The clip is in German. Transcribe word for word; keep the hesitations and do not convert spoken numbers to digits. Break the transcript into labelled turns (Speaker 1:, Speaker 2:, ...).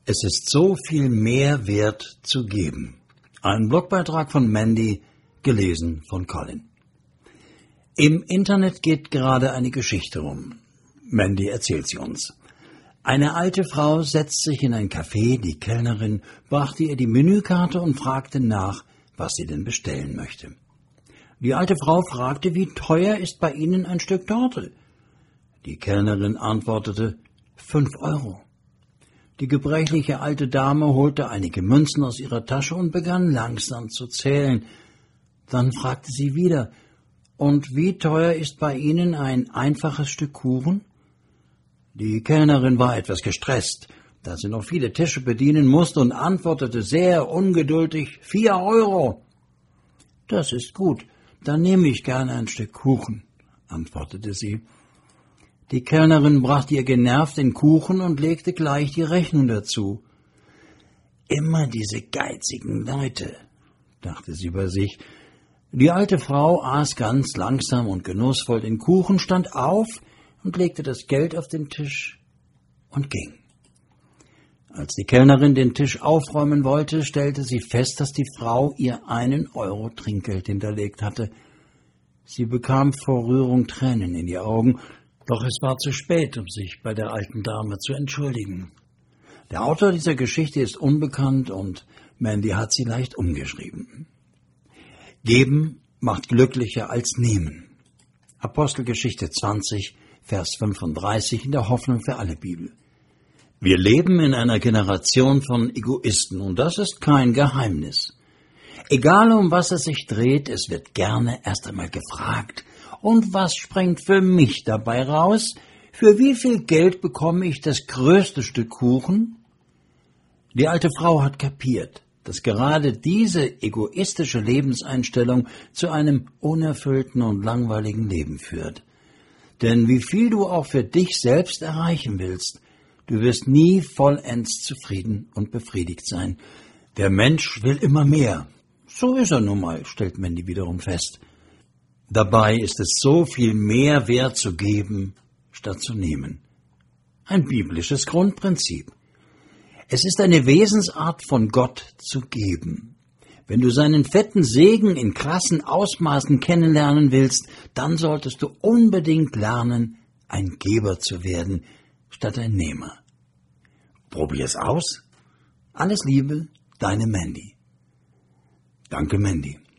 Speaker 1: Es ist so viel mehr wert zu geben. Ein Blogbeitrag von Mandy, gelesen von Colin. Im Internet geht gerade eine Geschichte rum. Mandy erzählt sie uns. Eine alte Frau setzt sich in ein Café, die Kellnerin brachte ihr die Menükarte und fragte nach, was sie denn bestellen möchte. Die alte Frau fragte, wie teuer ist bei Ihnen ein Stück Torte? Die Kellnerin antwortete, fünf Euro. Die gebrechliche alte Dame holte einige Münzen aus ihrer Tasche und begann langsam zu zählen. Dann fragte sie wieder, und wie teuer ist bei Ihnen ein einfaches Stück Kuchen? Die Kellnerin war etwas gestresst, da sie noch viele Tische bedienen musste und antwortete sehr ungeduldig, vier Euro. Das ist gut, dann nehme ich gerne ein Stück Kuchen, antwortete sie. Die Kellnerin brachte ihr genervt den Kuchen und legte gleich die Rechnung dazu. Immer diese geizigen Leute, dachte sie bei sich. Die alte Frau aß ganz langsam und genussvoll den Kuchen, stand auf und legte das Geld auf den Tisch und ging. Als die Kellnerin den Tisch aufräumen wollte, stellte sie fest, dass die Frau ihr einen Euro Trinkgeld hinterlegt hatte. Sie bekam vor Rührung Tränen in die Augen, doch es war zu spät, um sich bei der alten Dame zu entschuldigen. Der Autor dieser Geschichte ist unbekannt und Mandy hat sie leicht umgeschrieben. Geben macht glücklicher als nehmen. Apostelgeschichte zwanzig, Vers fünfunddreißig in der Hoffnung für alle Bibel. Wir leben in einer Generation von Egoisten und das ist kein Geheimnis. Egal um was es sich dreht, es wird gerne erst einmal gefragt, und was springt für mich dabei raus? Für wie viel Geld bekomme ich das größte Stück Kuchen? Die alte Frau hat kapiert, dass gerade diese egoistische Lebenseinstellung zu einem unerfüllten und langweiligen Leben führt. Denn wie viel du auch für dich selbst erreichen willst, du wirst nie vollends zufrieden und befriedigt sein. Der Mensch will immer mehr. So ist er nun mal, stellt Mandy wiederum fest. Dabei ist es so viel mehr wert zu geben, statt zu nehmen. Ein biblisches Grundprinzip. Es ist eine Wesensart von Gott zu geben. Wenn du seinen fetten Segen in krassen Ausmaßen kennenlernen willst, dann solltest du unbedingt lernen, ein Geber zu werden, statt ein Nehmer. Probier's aus. Alles Liebe, deine Mandy. Danke, Mandy.